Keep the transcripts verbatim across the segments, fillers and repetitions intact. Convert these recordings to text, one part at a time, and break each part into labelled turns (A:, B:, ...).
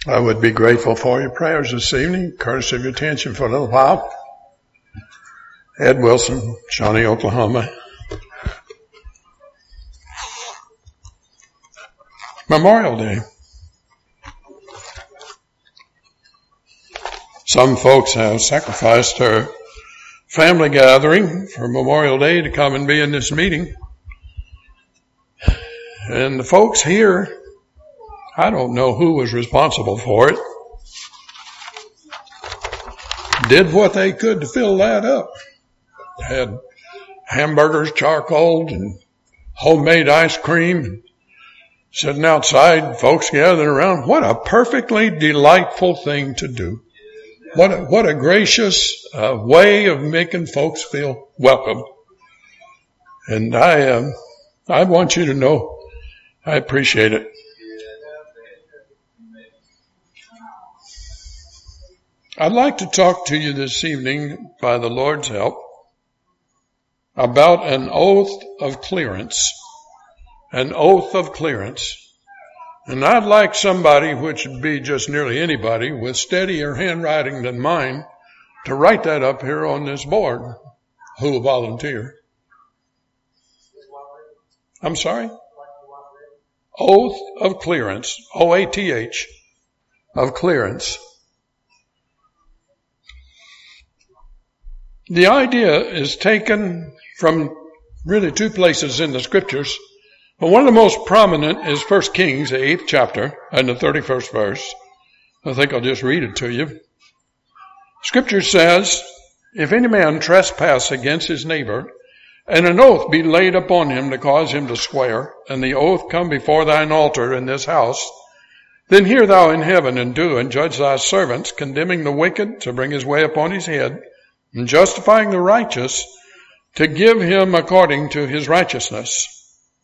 A: I would be grateful for your prayers this evening, courtesy of your attention for a little while. Ed Wilson, Shawnee, Oklahoma. Memorial Day. Some folks have sacrificed their family gathering for Memorial Day to come and be in this meeting. And the folks here, I don't know who was responsible for it, did what they could to fill that up. Had hamburgers, charcoal, and homemade ice cream, sitting outside, folks gathering around. What a perfectly delightful thing to do. What a, what a gracious uh, way of making folks feel welcome. And I, um, I want you to know I appreciate it. I'd like to talk to you this evening, by the Lord's help, about an oath of clearance. An oath of clearance. And I'd like somebody, which would be just nearly anybody, with steadier handwriting than mine, to write that up here on this board. Who will volunteer? I'm sorry? Oath of clearance. O A T H. Of clearance. The idea is taken from really two places in the scriptures. But one of the most prominent is First Kings, the eighth chapter, and the thirty-first verse. I think I'll just read it to you. Scripture says, if any man trespass against his neighbor, and an oath be laid upon him to cause him to swear, and the oath come before thine altar in this house, then hear thou in heaven and do, and judge thy servants, condemning the wicked to bring his way upon his head, and justifying the righteous to give him according to his righteousness.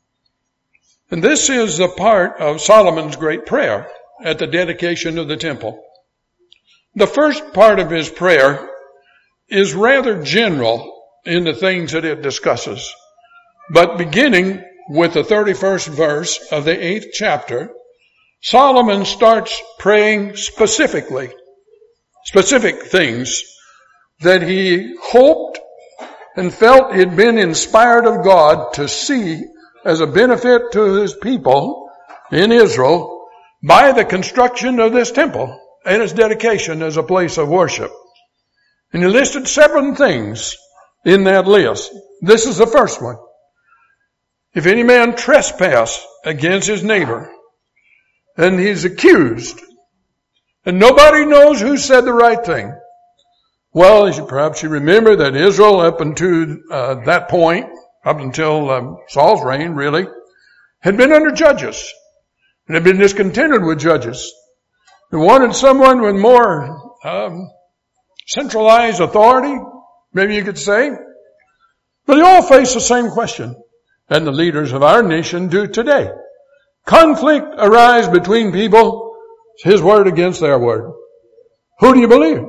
A: And this is a part of Solomon's great prayer at the dedication of the temple. The first part of his prayer is rather general in the things that it discusses. But beginning with the thirty-first verse of the eighth chapter, Solomon starts praying specifically, specific things that he hoped and felt had been inspired of God to see as a benefit to his people in Israel by the construction of this temple and its dedication as a place of worship. And he listed seven things in that list. This is the first one. If any man trespass against his neighbor, and he's accused, and nobody knows who said the right thing. Well, you, perhaps you remember that Israel, up until uh, that point, up until um, Saul's reign, really, had been under judges, and had been discontented with judges. They wanted someone with more um, centralized authority, maybe you could say. But they all face the same question, and the leaders of our nation do today. Conflict arise between people, his word against their word. Who do you believe?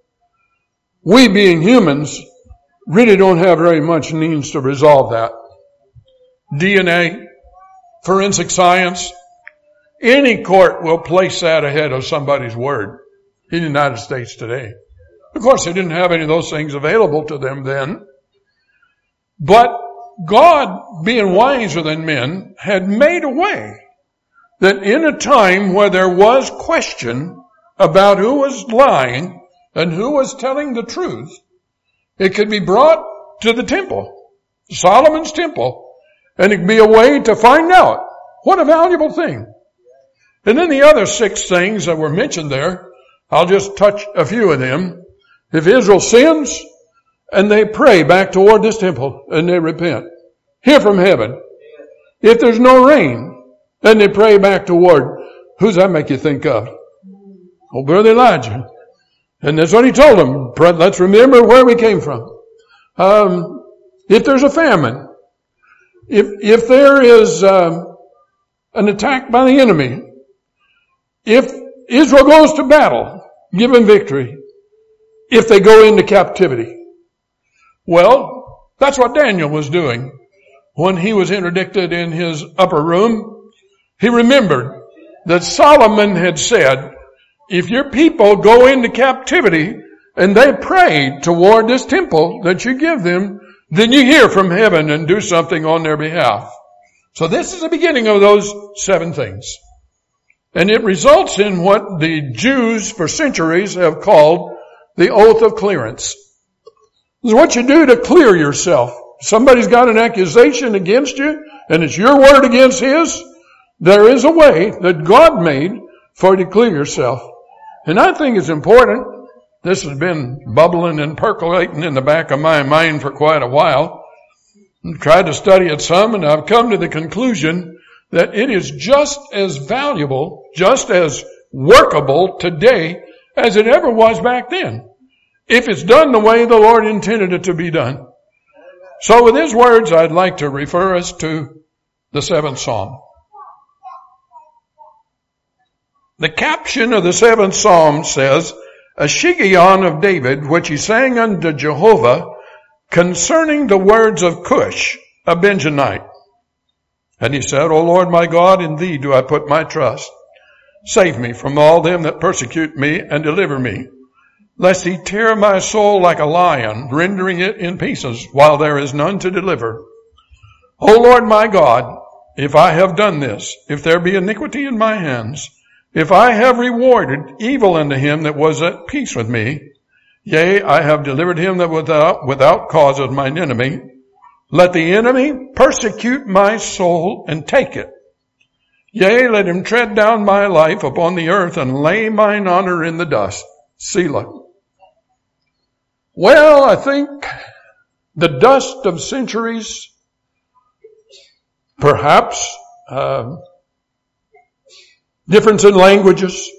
A: We, being humans, really don't have very much means to resolve that. D N A, forensic science, any court will place that ahead of somebody's word in the United States today. Of course, they didn't have any of those things available to them then. But God, being wiser than men, had made a way that in a time where there was question about who was lying and who was telling the truth, it could be brought to the temple, Solomon's temple, and it could be a way to find out. What a valuable thing. And then the other six things that were mentioned there, I'll just touch a few of them. If Israel sins, and they pray back toward this temple, and they repent, hear from heaven. If there's no rain, then they pray back toward, who's that make you think of? Oh, Brother Elijah. And that's what he told them. Let's remember where we came from. Um, if there's a famine, if if there is um, an attack by the enemy, if Israel goes to battle, give them victory. If they go into captivity. Well, that's what Daniel was doing when he was interdicted in his upper room. He remembered that Solomon had said, if your people go into captivity and they pray toward this temple that you give them, then you hear from heaven and do something on their behalf. So this is the beginning of those seven things. And it results in what the Jews for centuries have called the oath of clearance. This is what you do to clear yourself. Somebody's got an accusation against you, and it's your word against his. There is a way that God made for you to clear yourself. And I think it's important. This has been bubbling and percolating in the back of my mind for quite a while. I've tried to study it some, and I've come to the conclusion that it is just as valuable, just as workable today as it ever was back then, if it's done the way the Lord intended it to be done. So with his words, I'd like to refer us to the seventh Psalm. The caption of the seventh Psalm says, a Shiggaion of David, which he sang unto Jehovah, concerning the words of Cush, a Benjamite. And he said, O Lord my God, in thee do I put my trust. Save me from all them that persecute me, and deliver me, lest he tear my soul like a lion, rendering it in pieces, while there is none to deliver. O Lord my God, if I have done this, if there be iniquity in my hands, if I have rewarded evil unto him that was at peace with me, yea, I have delivered him that without, without cause of mine enemy, let the enemy persecute my soul and take it. Yea, let him tread down my life upon the earth and lay mine honor in the dust. Selah. Well, I think the dust of centuries, perhaps, uh, difference in languages,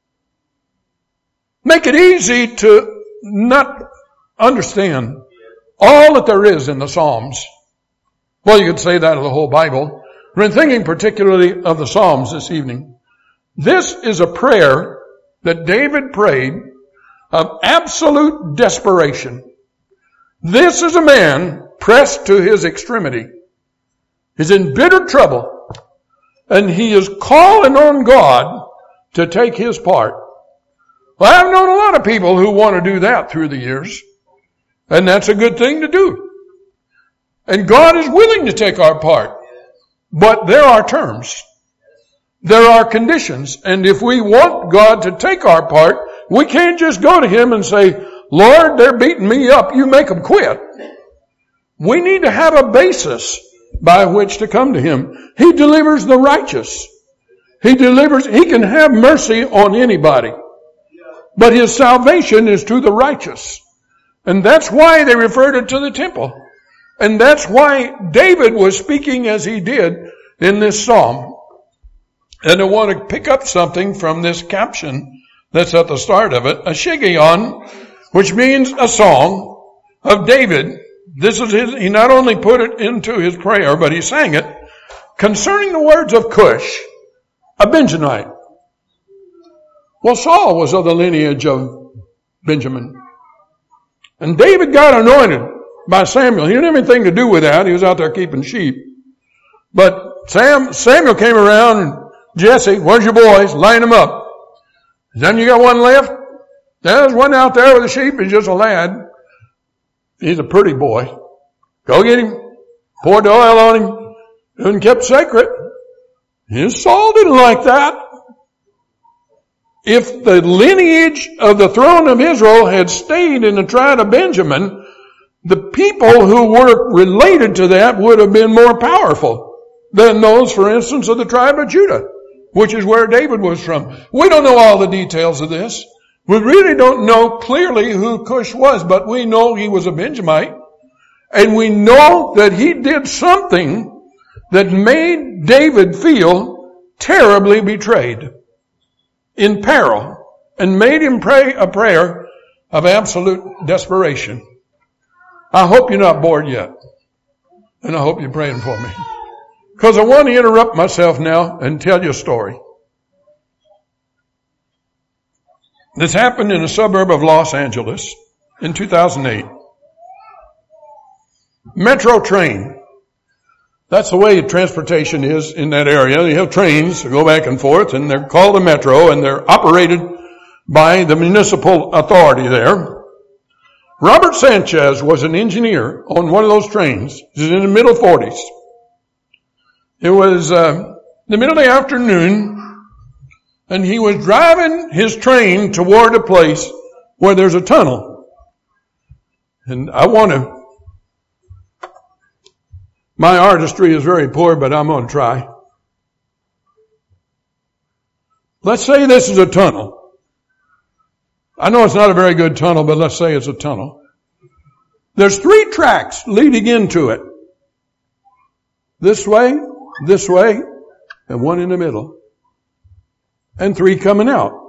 A: make it easy to not understand all that there is in the Psalms. Well, you could say that of the whole Bible. But in thinking particularly of the Psalms this evening, this is a prayer that David prayed of absolute desperation. This is a man pressed to his extremity. He's in bitter trouble. And he is calling on God to take his part. Well, I've known a lot of people who want to do that through the years. And that's a good thing to do. And God is willing to take our part. But there are terms. There are conditions. And if we want God to take our part, we can't just go to him and say, Lord, they're beating me up. You make them quit. We need to have a basis by which to come to him. He delivers the righteous. He delivers, he can have mercy on anybody. But his salvation is to the righteous. And that's why they referred it to the temple. And that's why David was speaking as he did in this psalm. And I want to pick up something from this caption that's at the start of it. A Shiggaion, which means a song of David. This is his, he not only put it into his prayer, but he sang it concerning the words of Cush, a Benjamite. Well, Saul was of the lineage of Benjamin. And David got anointed by Samuel. He didn't have anything to do with that. He was out there keeping sheep. But Sam, Samuel came around and Jesse, where's your boys? Line them up. Then you got one left? There's one out there with the sheep. He's just a lad. He's a pretty boy. Go get him. Poured the oil on him. And kept sacred. His Saul didn't like that. If the lineage of the throne of Israel had stayed in the tribe of Benjamin, the people who were related to that would have been more powerful than those, for instance, of the tribe of Judah, which is where David was from. We don't know all the details of this. We really don't know clearly who Cush was, but we know he was a Benjamite. And we know that he did something that made David feel terribly betrayed, in peril, and made him pray a prayer of absolute desperation. I hope you're not bored yet. And I hope you're praying for me. Because I want to interrupt myself now and tell you a story. This happened in a suburb of Los Angeles in two thousand eight. Metro train. That's the way transportation is in that area. They have trains that go back and forth, and they're called a metro, and they're operated by the municipal authority there. Robert Sanchez was an engineer on one of those trains. He was in the middle forties. It was uh, the middle of the afternoon, and he was driving his train toward a place where there's a tunnel. And I want to, my artistry is very poor, but I'm going to try. Let's say this is a tunnel. I know it's not a very good tunnel, but let's say it's a tunnel. There's three tracks leading into it. This way, this way, and one in the middle. And three coming out.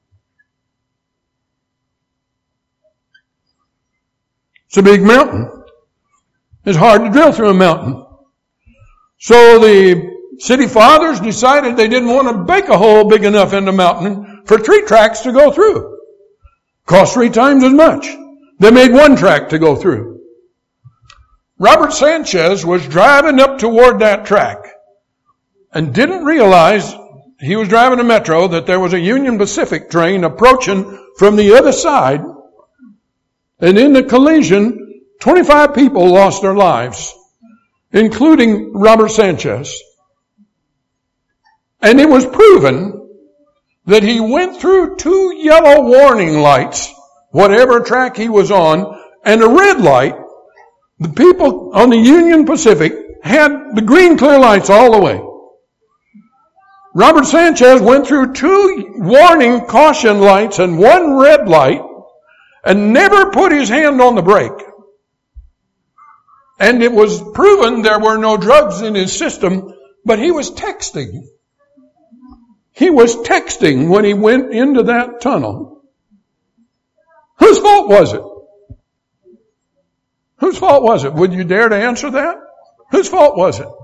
A: It's a big mountain. It's hard to drill through a mountain. So the city fathers decided they didn't want to make a hole big enough in the mountain for three tracks to go through. Cost three times as much. They made one track to go through. Robert Sanchez was driving up toward that track and didn't realize he was driving a metro that there was a Union Pacific train approaching from the other side. And in the collision, twenty-five people lost their lives, including Robert Sanchez. And it was proven that he went through two yellow warning lights, whatever track he was on, and a red light. The people on the Union Pacific had the green clear lights all the way. Robert Sanchez went through two warning caution lights and one red light and never put his hand on the brake. And it was proven there were no drugs in his system, but he was texting. He was texting when he went into that tunnel. Whose fault was it? Whose fault was it? Would you dare to answer that? Whose fault was it?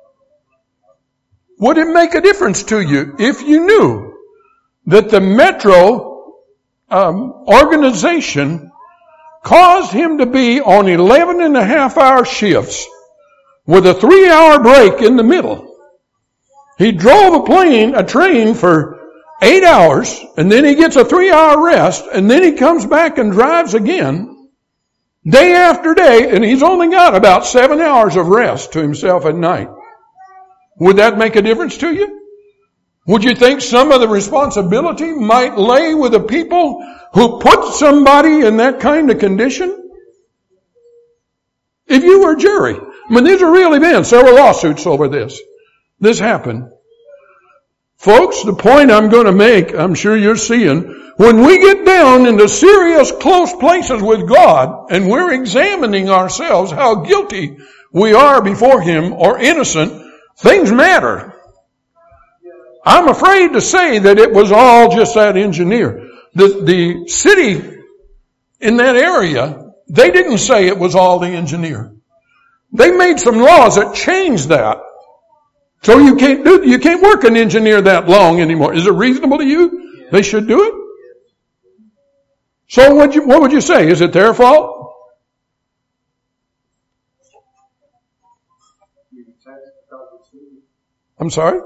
A: Would it make a difference to you if you knew that the Metro um, organization caused him to be on eleven and a half hour shifts with a three hour break in the middle? He drove a plane, a train for eight hours, and then he gets a three hour rest, and then he comes back and drives again, day after day, and he's only got about seven hours of rest to himself at night. Would that make a difference to you? Would you think some of the responsibility might lay with the people who put somebody in that kind of condition? If you were a jury, I mean, these are real events. There were lawsuits over this. This happened. Folks, the point I'm going to make, I'm sure you're seeing, when we get down into serious, close places with God, and we're examining ourselves, how guilty we are before Him or innocent, things matter. I'm afraid to say that it was all just that engineer. The, the city in that area, they didn't say it was all the engineer. They made some laws that changed that. So you can't do, you can't work an engineer that long anymore. Is it reasonable to you? They should do it? So what, you, what would you say? Is it their fault? I'm sorry?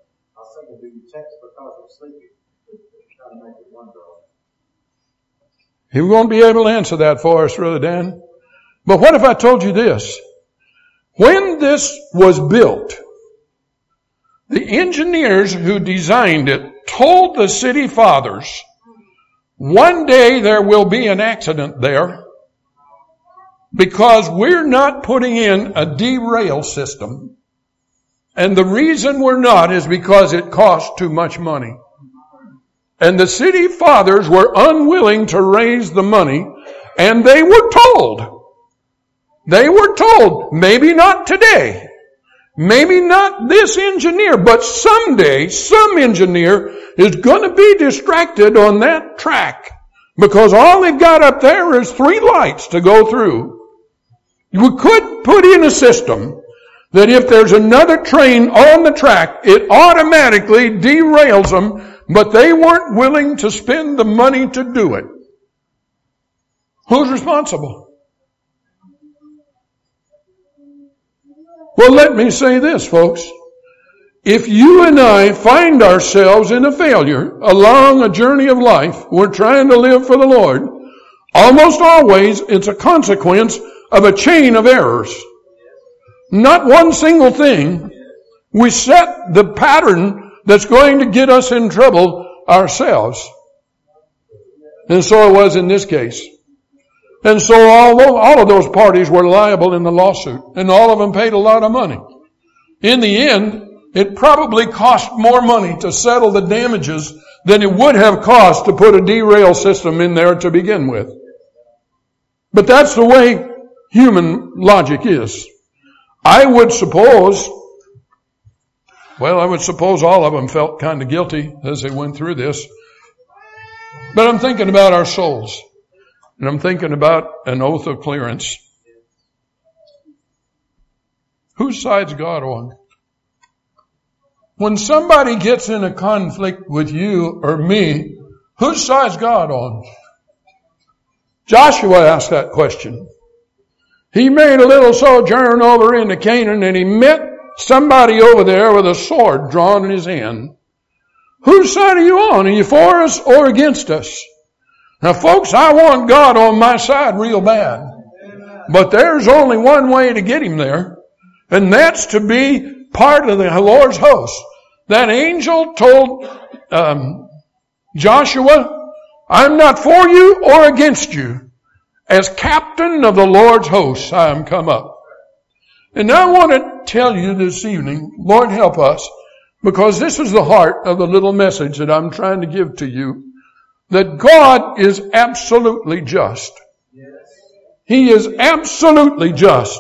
A: He won't be able to answer that for us, Brother Dan. But what if I told you this? When this was built, the engineers who designed it told the city fathers, one day there will be an accident there because we're not putting in a derail system. And the reason we're not is because it costs too much money. And the city fathers were unwilling to raise the money, and they were told, they were told, maybe not today, maybe not this engineer, but someday some engineer is going to be distracted on that track because all they've got up there is three lights to go through. We could put in a system that if there's another train on the track, it automatically derails them, but they weren't willing to spend the money to do it. Who's responsible? Well, let me say this, folks. If you and I find ourselves in a failure along a journey of life, we're trying to live for the Lord, almost always it's a consequence of a chain of errors. Not one single thing. We set the pattern that's going to get us in trouble ourselves. And so it was in this case. And so all, all of those parties were liable in the lawsuit, and all of them paid a lot of money. In the end, it probably cost more money to settle the damages than it would have cost to put a derail system in there to begin with. But that's the way human logic is. I would suppose, well, I would suppose all of them felt kind of guilty as they went through this. But I'm thinking about our souls. And I'm thinking about an oath of clearance. Whose side's God on? When somebody gets in a conflict with you or me, whose side's God on? Joshua asked that question. He made a little sojourn over into Canaan, and he met somebody over there with a sword drawn in his hand. Whose side are you on? Are you for us or against us? Now, folks, I want God on my side real bad. But there's only one way to get him there, and that's to be part of the Lord's host. That angel told um, Joshua, I'm not for you or against you. As captain of the Lord's hosts, I am come up. And I want to tell you this evening, Lord help us, because this is the heart of the little message that I'm trying to give to you, that God is absolutely just. He is absolutely just.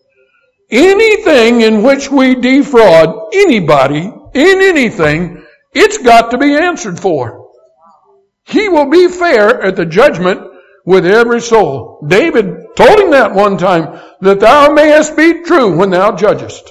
A: Anything in which we defraud anybody in anything, it's got to be answered for. He will be fair at the judgment with every soul. David told him that one time, that thou mayest be true when thou judgest.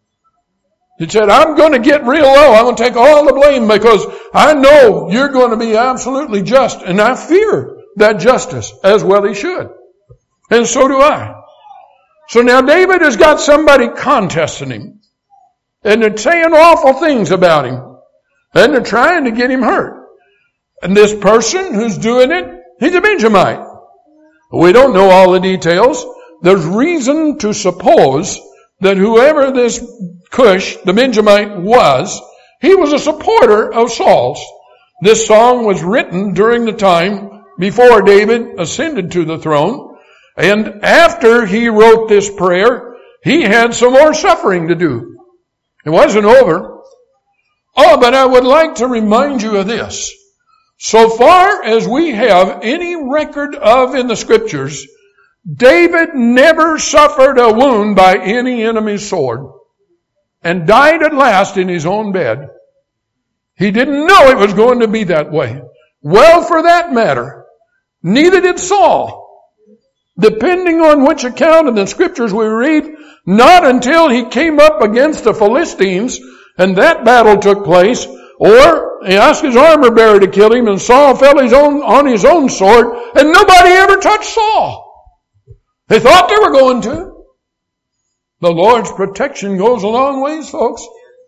A: He said, I'm going to get real low. I'm going to take all the blame because I know you're going to be absolutely just. And I fear that justice as well he should. And so do I. So now David has got somebody contesting him. And they're saying awful things about him. And they're trying to get him hurt. And this person who's doing it, he's a Benjamite. We don't know all the details. There's reason to suppose that whoever this Cush, the Benjamite, was, he was a supporter of Saul's. This song was written during the time before David ascended to the throne. And after he wrote this prayer, he had some more suffering to do. It wasn't over. Oh, but I would like to remind you of this. So far as we have any record of in the Scriptures, David never suffered a wound by any enemy's sword and died at last in his own bed. He didn't know it was going to be that way. Well, for that matter, neither did Saul. Depending on which account in the Scriptures we read, not until he came up against the Philistines and that battle took place, or he asked his armor bearer to kill him and Saul fell his own, on his own sword, and nobody ever touched Saul. They thought they were going to. The Lord's protection goes a long ways, folks.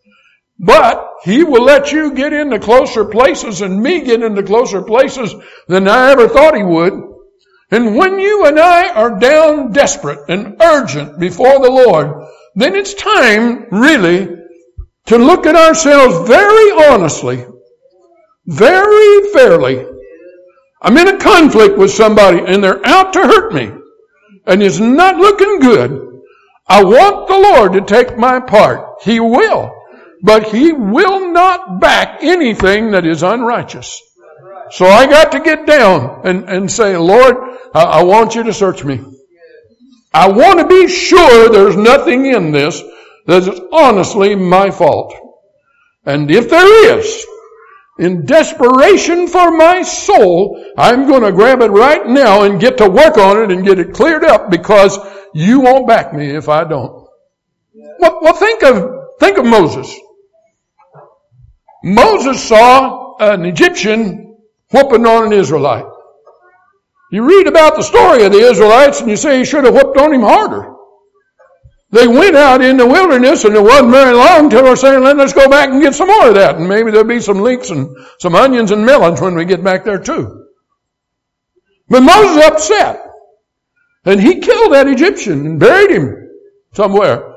A: But he will let you get into closer places and me get into closer places than I ever thought he would. And when you and I are down desperate and urgent before the Lord, then it's time, really, to look at ourselves very honestly, very fairly. I'm in a conflict with somebody and they're out to hurt me. And it's not looking good. I want the Lord to take my part. He will. But He will not back anything that is unrighteous. So I got to get down and, and say, Lord, I, I want you to search me. I want to be sure there's nothing in this that is honestly my fault. And if there is, in desperation for my soul, I'm going to grab it right now and get to work on it and get it cleared up because you won't back me if I don't. Well, well think of, think of Moses. Moses saw an Egyptian whooping on an Israelite. You read about the story of the Israelites and you say he should have whooped on him harder. They went out in the wilderness, and it wasn't very long until they're saying, let's go back and get some more of that. And maybe there'll be some leeks and some onions and melons when we get back there too. But Moses is upset. And he killed that Egyptian and buried him somewhere.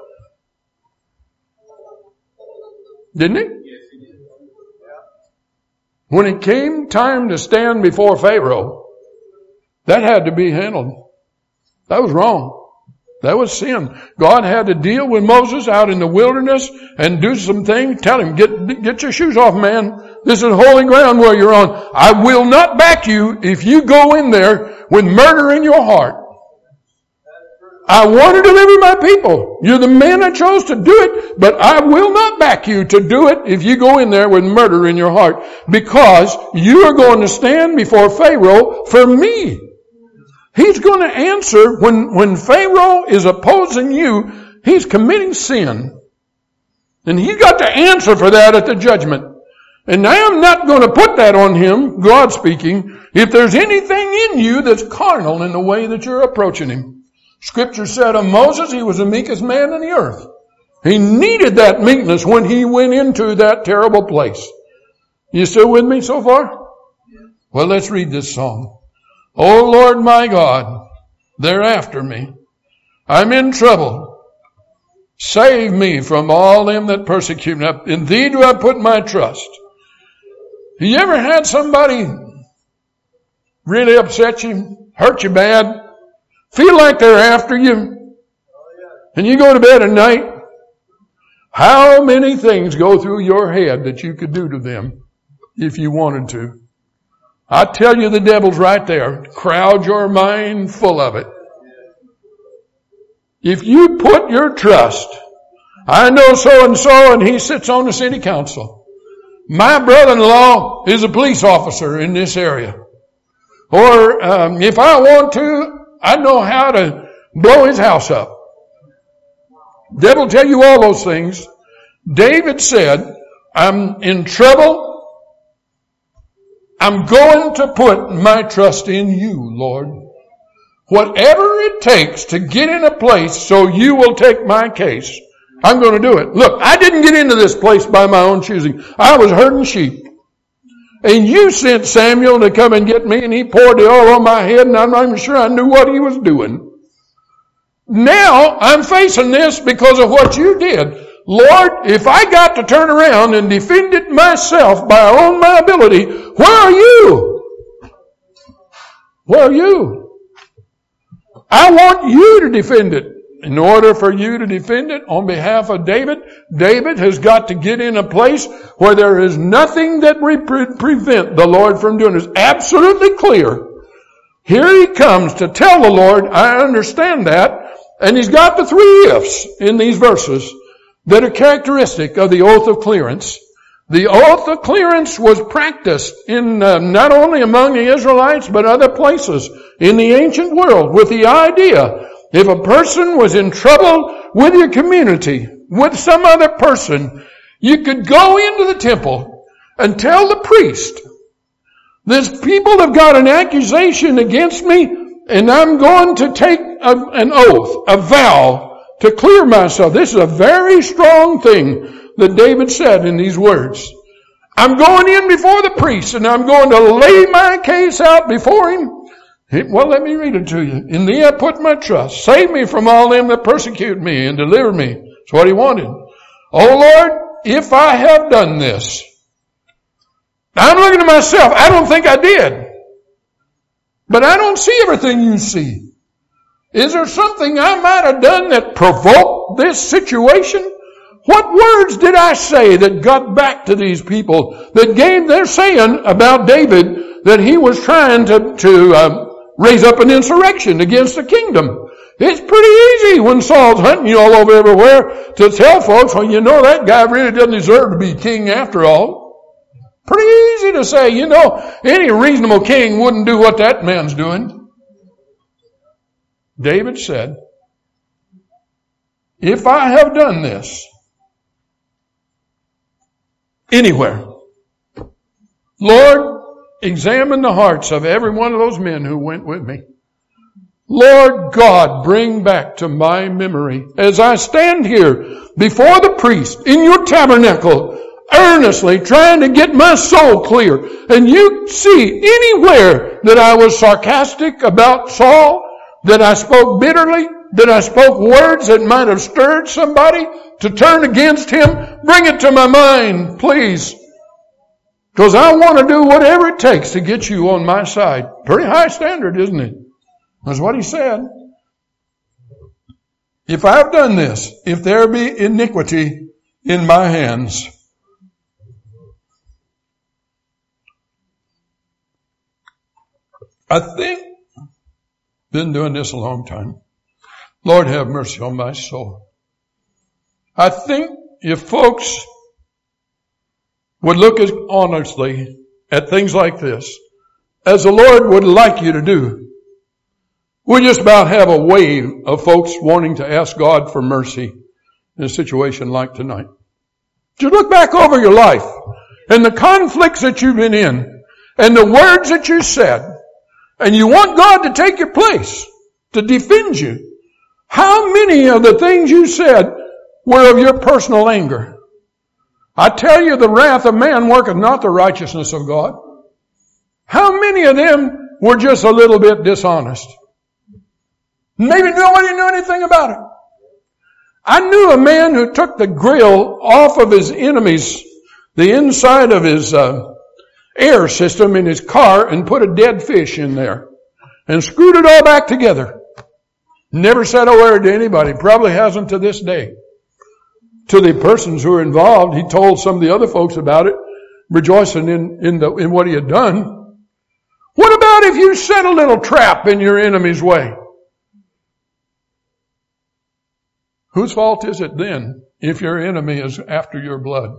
A: Didn't he?
B: Yes, he did.
A: When it came time to stand before Pharaoh, that had to be handled. That was wrong. That was sin. God had to deal with Moses out in the wilderness and do some things. Tell him, get, get your shoes off, man. This is holy ground where you're on. I will not back you if you go in there with murder in your heart. I want to deliver my people. You're the man I chose to do it, but I will not back you to do it if you go in there with murder in your heart, because you are going to stand before Pharaoh for me. He's going to answer when, when Pharaoh is opposing you, he's committing sin. And he's got to answer for that at the judgment. And I am not going to put that on him, God speaking, if there's anything in you that's carnal in the way that you're approaching him. Scripture said of Moses, he was the meekest man in the earth. He needed that meekness when he went into that terrible place. You still with me so far? Well, let's read this song. O Lord my God, they're after me. I'm in trouble. Save me from all them that persecute me. In thee do I put my trust. Have you ever had somebody really upset you, hurt you bad, feel like they're after you, and you go to bed at night? How many things go through your head that you could do to them if you wanted to? I tell you, the devil's right there. Crowd your mind full of it. If you put your trust, I know so-and-so and he sits on the city council. My brother-in-law is a police officer in this area. Or um, if I want to, I know how to blow his house up. Devil tell you all those things. David said, I'm in trouble. I'm going to put my trust in you, Lord. Whatever it takes to get in a place so you will take my case, I'm going to do it. Look, I didn't get into this place by my own choosing. I was herding sheep. And you sent Samuel to come and get me, and he poured the oil on my head, and I'm not even sure I knew what he was doing. Now I'm facing this because of what you did. Lord, if I got to turn around and defend it myself by own my ability, where are you? Where are you? I want you to defend it. In order for you to defend it on behalf of David, David has got to get in a place where there is nothing that would pre- prevent the Lord from doing it. It's absolutely clear. Here he comes to tell the Lord, I understand that. And he's got the three ifs in these verses that are characteristic of the oath of clearance. The oath of clearance was practiced in uh, not only among the Israelites, but other places in the ancient world with the idea, if a person was in trouble with your community, with some other person, you could go into the temple and tell the priest, these people have got an accusation against me, and I'm going to take a, an oath, a vow, to clear myself. This is a very strong thing that David said in these words. I'm going in before the priest, and I'm going to lay my case out before him. Well, let me read it to you. In thee I put my trust. Save me from all them that persecute me and deliver me. That's what he wanted. Oh Lord, if I have done this. Now I'm looking at myself. I don't think I did. But I don't see everything you see. Is there something I might have done that provoked this situation? What words did I say that got back to these people that gave their saying about David that he was trying to, to uh, raise up an insurrection against the kingdom? It's pretty easy when Saul's hunting you all over everywhere to tell folks, well, you know, that guy really doesn't deserve to be king after all. Pretty easy to say, you know, any reasonable king wouldn't do what that man's doing. David said, if I have done this anywhere, Lord, examine the hearts of every one of those men who went with me. Lord God, bring back to my memory, as I stand here before the priest in your tabernacle, earnestly trying to get my soul clear, and you see anywhere that I was sarcastic about Saul, that I spoke bitterly, that I spoke words that might have stirred somebody to turn against him, bring it to my mind, please. Because I want to do whatever it takes to get you on my side. Pretty high standard, isn't it? That's what he said. If I have done this, if there be iniquity in my hands, I think, been doing this a long time. Lord, have mercy on my soul. I think if folks would look as honestly at things like this, as the Lord would like you to do, we just about have a wave of folks wanting to ask God for mercy in a situation like tonight. Just look back over your life and the conflicts that you've been in and the words that you said, and you want God to take your place, to defend you. How many of the things you said were of your personal anger? I tell you, the wrath of man worketh not the righteousness of God. How many of them were just a little bit dishonest? Maybe nobody knew anything about it. I knew a man who took the grill off of his enemies, the inside of his uh, air system in his car, and put a dead fish in there and screwed it all back together. Never said a word to anybody. Probably hasn't to this day. To the persons who were involved, he told some of the other folks about it, rejoicing in, in, the, in what he had done. What about if you set a little trap in your enemy's way? Whose fault is it then if your enemy is after your blood?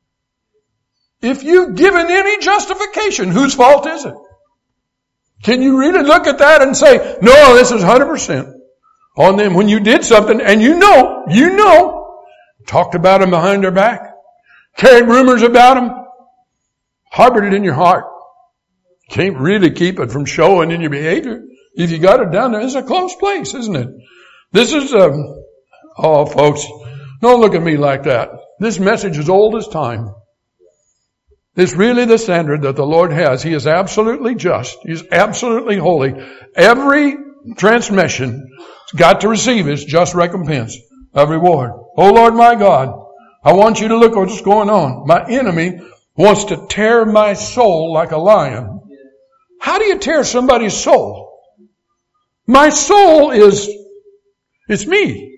A: If you've given any justification, whose fault is it? Can you really look at that and say, no, this is one hundred percent on them when you did something and you know, you know, talked about them behind their back, carried rumors about them, harbored it in your heart. Can't really keep it from showing in your behavior. If you got it down there, it's a close place, isn't it? This is, um, oh folks, don't look at me like that. This message is old as time. It's really the standard that the Lord has. He is absolutely just. He is absolutely holy. Every transgression has got to receive its just recompense of reward. Oh Lord my God, I want you to look at what's going on. My enemy wants to tear my soul like a lion. How do you tear somebody's soul? My soul is, it's me.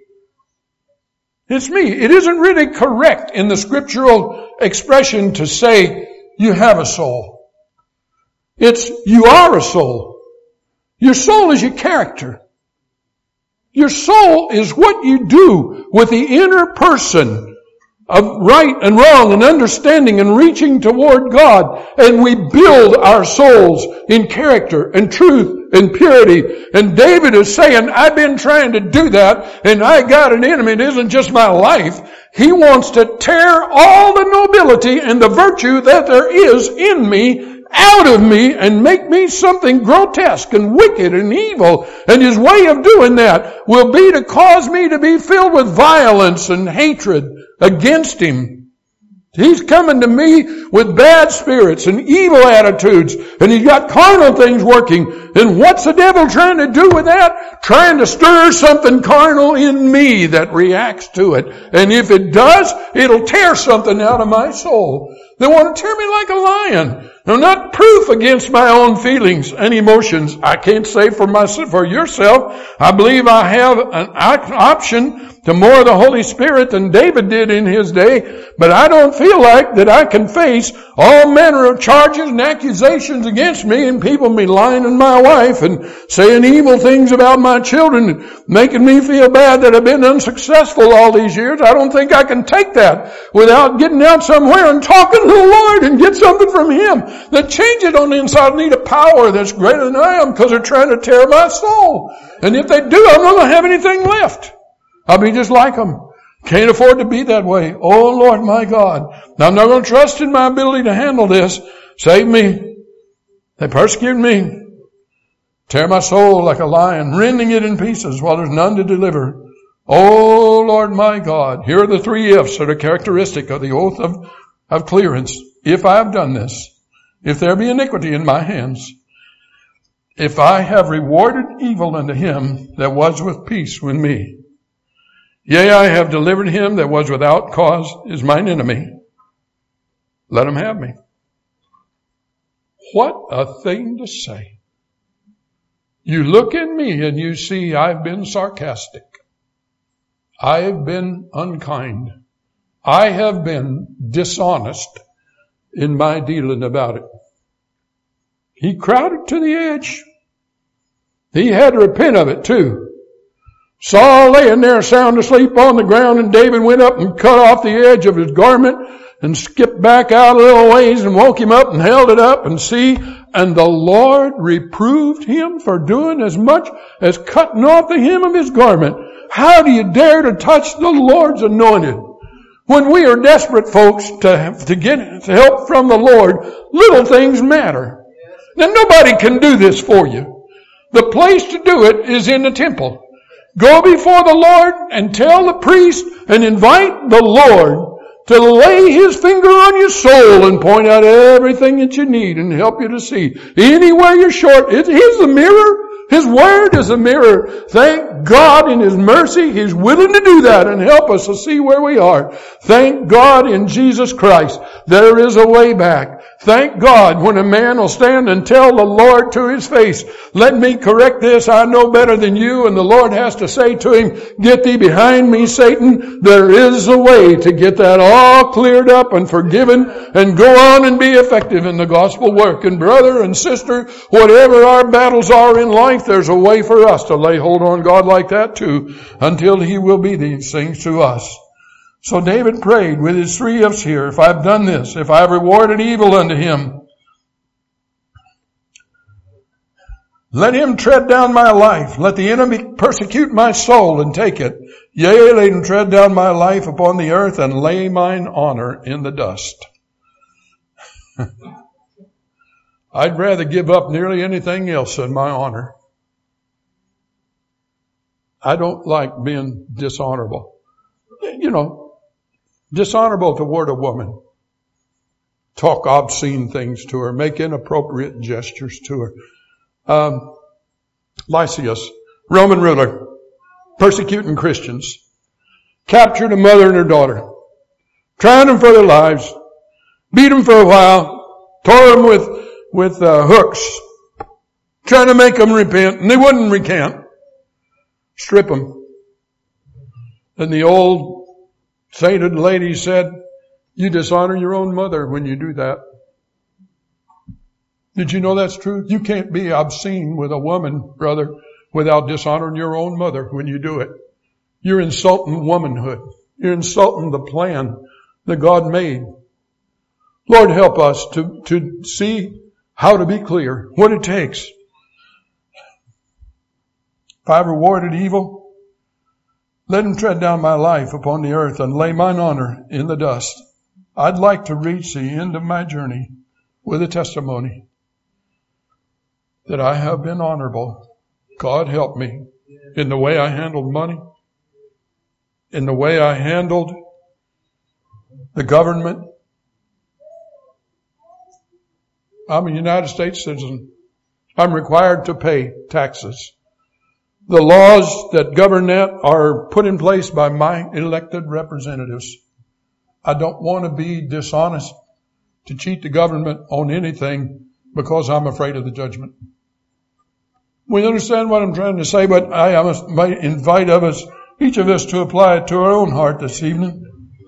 A: It's me. It isn't really correct in the scriptural expression to say you have a soul. It's you are a soul. Your soul is your character. Your soul is what you do with the inner person of right and wrong and understanding and reaching toward God. And we build our souls in character and truth and purity. And David is saying, I've been trying to do that, and I got an enemy. It isn't just my life. He wants to tear all the nobility and the virtue that there is in me out of me and make me something grotesque and wicked and evil. And his way of doing that will be to cause me to be filled with violence and hatred against him. He's coming to me with bad spirits and evil attitudes, and he's got carnal things working. And what's the devil trying to do with that? Trying to stir something carnal in me that reacts to it. And if it does, it'll tear something out of my soul. They want to tear me like a lion. I'm not proof against my own feelings and emotions. I can't say for myself, for yourself. I believe I have an option to more of the Holy Spirit than David did in his day. But I don't feel like that I can face all manner of charges and accusations against me, and people maligning my wife and saying evil things about my children and making me feel bad that I've been unsuccessful all these years. I don't think I can take that without getting out somewhere and talking to the Lord and get something from Him that changes on the inside. I need a power that's greater than I am, because they're trying to tear my soul. And if they do, I'm not going to have anything left. I'll be just like them. Can't afford to be that way. Oh Lord my God. Now I'm not going to trust in my ability to handle this. Save me. They persecute me. Tear my soul like a lion, rending it in pieces while there's none to deliver. Oh, Lord my God, here are the three ifs that are characteristic of the oath of, of clearance. If I have done this, if there be iniquity in my hands, if I have rewarded evil unto him that was with peace with me, yea, I have delivered him that was without cause is mine enemy, let him have me. What a thing to say. You look at me and you see I've been sarcastic. I have been unkind. I have been dishonest in my dealing about it. He crowded to the edge. He had to repent of it too. Saul laying there sound asleep on the ground, and David went up and cut off the edge of his garment and skipped back out a little ways and woke him up and held it up and see, and the Lord reproved him for doing as much as cutting off the hem of his garment. How do you dare to touch the Lord's anointed? When we are desperate, folks, to, to get help from the Lord, little things matter. Now, nobody can do this for you. The place to do it is in the temple. Go before the Lord and tell the priest and invite the Lord to lay his finger on your soul and point out everything that you need and help you to see. Anywhere you're short, here's the mirror. His word is a mirror. Thank God in his mercy, he's willing to do that and help us to see where we are. Thank God in Jesus Christ, there is a way back. Thank God when a man will stand and tell the Lord to his face, let me correct this, I know better than you, and the Lord has to say to him, get thee behind me, Satan. There is a way to get that all cleared up and forgiven and go on and be effective in the gospel work. And brother and sister, whatever our battles are in life, there's a way for us to lay hold on God like that too, until he will be these things to us. So David prayed with his three ifs here. If I've done this, if I've rewarded evil unto him, let him tread down my life. Let the enemy persecute my soul and take it. Yea, let him tread down my life upon the earth and lay mine honor in the dust. I'd rather give up nearly anything else than my honor. I don't like being dishonorable. You know, dishonorable toward a woman. Talk obscene things to her. Make inappropriate gestures to her. Um, Lysias, Roman ruler, persecuting Christians, captured a mother and her daughter, trying them for their lives, beat them for a while, tore them with, with uh, hooks, trying to make them repent, and they wouldn't recant. Strip them. And the old sainted lady said, you dishonor your own mother when you do that. Did you know that's true? You can't be obscene with a woman, brother, without dishonoring your own mother when you do it. You're insulting womanhood. You're insulting the plan that God made. Lord, help us to, to see how to be clear, what it takes. If I've rewarded evil, let him tread down my life upon the earth and lay mine honor in the dust. I'd like to reach the end of my journey with a testimony that I have been honorable. God help me in the way I handled money, in the way I handled the government. I'm a United States citizen. I'm required to pay taxes. The laws that govern that are put in place by my elected representatives. I don't want to be dishonest to cheat the government on anything because I'm afraid of the judgment. We understand what I'm trying to say, but I must invite of us, each of us, to apply it to our own heart this evening.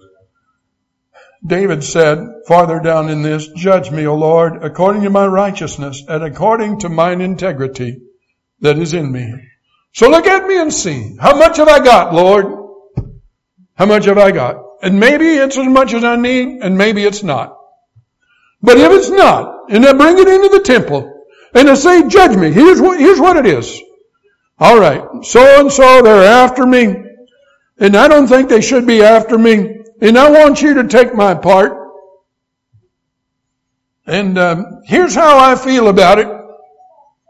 A: David said, farther down in this, judge me, O Lord, according to my righteousness and according to mine integrity that is in me. So look at me and see. How much have I got, Lord? How much have I got? And maybe it's as much as I need, and maybe it's not. But if it's not, and I bring it into the temple, and I say, judge me, here's what, here's what it is. All right, so and so, they're after me, and I don't think they should be after me, and I want you to take my part. And um, here's how I feel about it.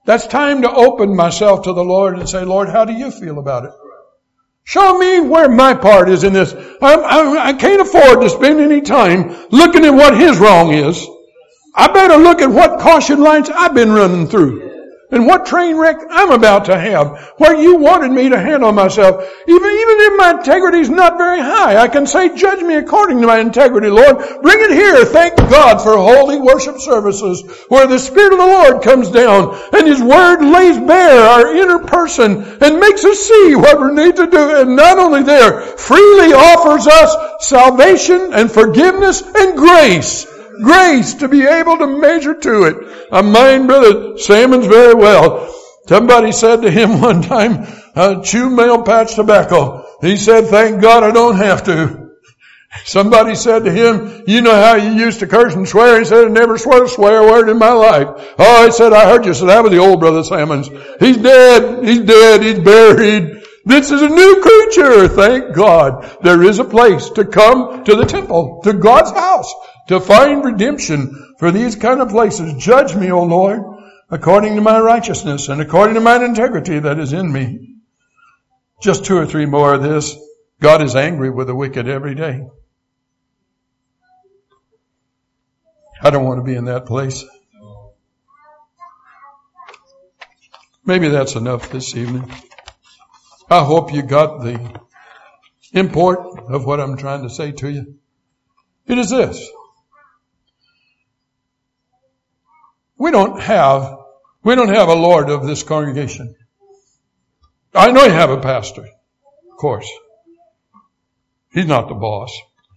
A: That's time to open myself to the Lord and say, Lord, how do you feel about it? Show me where my part is in this. I, I, I can't afford to spend any time looking at what his wrong is. I better look at what caution lights I've been running through. And what train wreck I'm about to have, where you wanted me to handle myself. Even, even if my integrity is not very high, I can say, judge me according to my integrity, Lord. Bring it here. Thank God for holy worship services where the Spirit of the Lord comes down and His Word lays bare our inner person and makes us see what we need to do. And not only there, freely offers us salvation and forgiveness and grace. Grace to be able to measure to it. I mind Brother Salmons very well. Somebody said to him one time, uh, chew male patch tobacco. He said, thank God I don't have to. Somebody said to him, you know how you used to curse and swear? He said, I never swear a swear word in my life. Oh, he said, I heard you. So that was the old Brother Salmons. He's dead. He's dead. He's buried. This is a new creature. Thank God. There is a place to come to the temple, to God's house, to find redemption for these kind of places. Judge me, O Lord, according to my righteousness and according to mine integrity that is in me. Just two or three more of this. God is angry with the wicked every day. I don't want to be in that place. Maybe that's enough this evening. I hope you got the import of what I'm trying to say to you. It is this. We don't have, we don't have a Lord of this congregation. I know you have a pastor, of course. He's not the boss.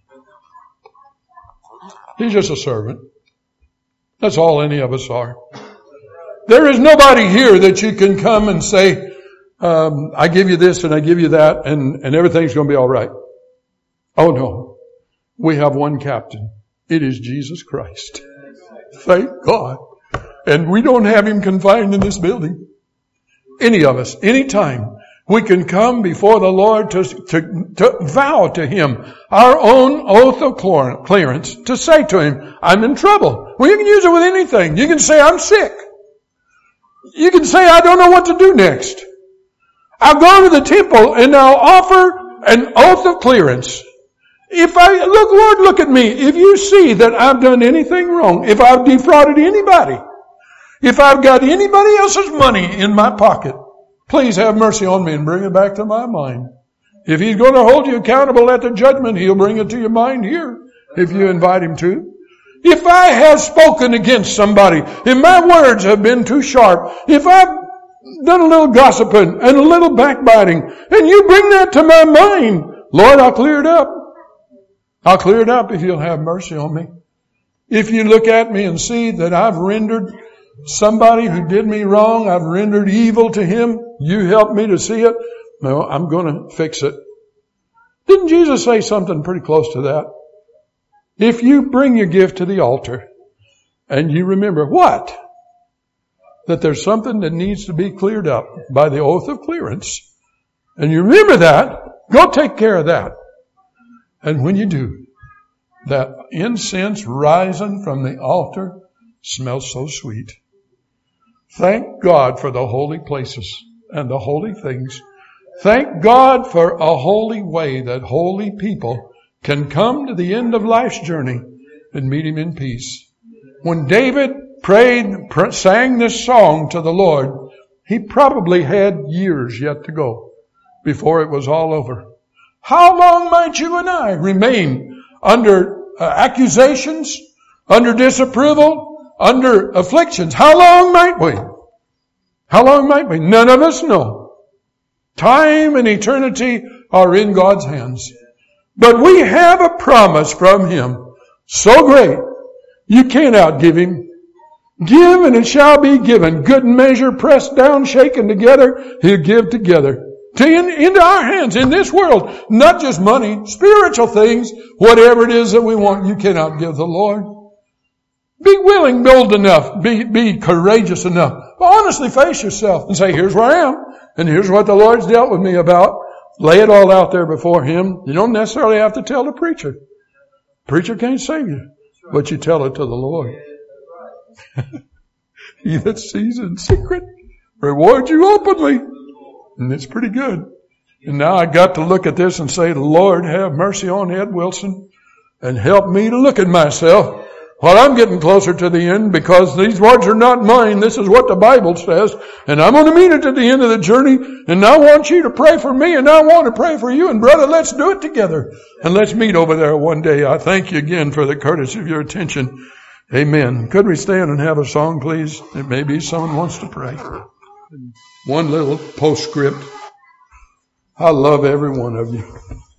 A: He's just a servant. That's all any of us are. There is nobody here that you can come and say, um, I give you this and I give you that and, and everything's going to be all right. Oh no. We have one captain. It is Jesus Christ. Thank God. And we don't have Him confined in this building. Any of us, any time, we can come before the Lord to, to, to vow to Him our own oath of clearance, to say to Him, I'm in trouble. Well, you can use it with anything. You can say, I'm sick. You can say, I don't know what to do next. I'll go to the temple and I'll offer an oath of clearance. If I, look, Lord, look at me. If you see that I've done anything wrong, if I've defrauded anybody, if I've got anybody else's money in my pocket, please have mercy on me and bring it back to my mind. If He's going to hold you accountable at the judgment, He'll bring it to your mind here if you invite Him to. If I have spoken against somebody, if my words have been too sharp, if I've done a little gossiping and a little backbiting, and you bring that to my mind, Lord, I'll clear it up. I'll clear it up if You'll have mercy on me. If you look at me and see that I've rendered somebody who did me wrong, I've rendered evil to him, you help me to see it, no, I'm going to fix it. Didn't Jesus say something pretty close to that? If you bring your gift to the altar and you remember what? That there's something that needs to be cleared up by the oath of clearance, and you remember that, go take care of that. And when you do, that incense rising from the altar smells so sweet. Thank God for the holy places and the holy things. Thank God for a holy way that holy people can come to the end of life's journey and meet Him in peace. When David prayed, pr- sang this song to the Lord, he probably had years yet to go before it was all over. How long might you and I remain under uh, accusations, under disapproval, under afflictions? How long might we? How long might we? None of us know. Time and eternity are in God's hands. But we have a promise from Him so great, you can't outgive Him. Give and it shall be given. Good measure, pressed down, shaken together, He'll give together. To in, into our hands in this world, not just money, spiritual things, whatever it is that we want, you cannot give the Lord. Be willing, bold enough, be, be courageous enough. But honestly face yourself and say, here's where I am, and here's what the Lord's dealt with me about. Lay it all out there before Him. You don't necessarily have to tell the preacher. Preacher can't save you, but you tell it to the Lord. He that sees in secret reward you openly. And it's pretty good. And now I got to look at this and say, Lord, have mercy on Ed Wilson and help me to look at myself while I'm getting closer to the end, because these words are not mine. This is what the Bible says. And I'm going to mean it at the end of the journey. And I want you to pray for me, and I want to pray for you. And brother, let's do it together. And let's meet over there one day. I thank you again for the courtesy of your attention. Amen. Could we stand and have a song, please? Maybe someone wants to pray. One little postscript. I love every one of you.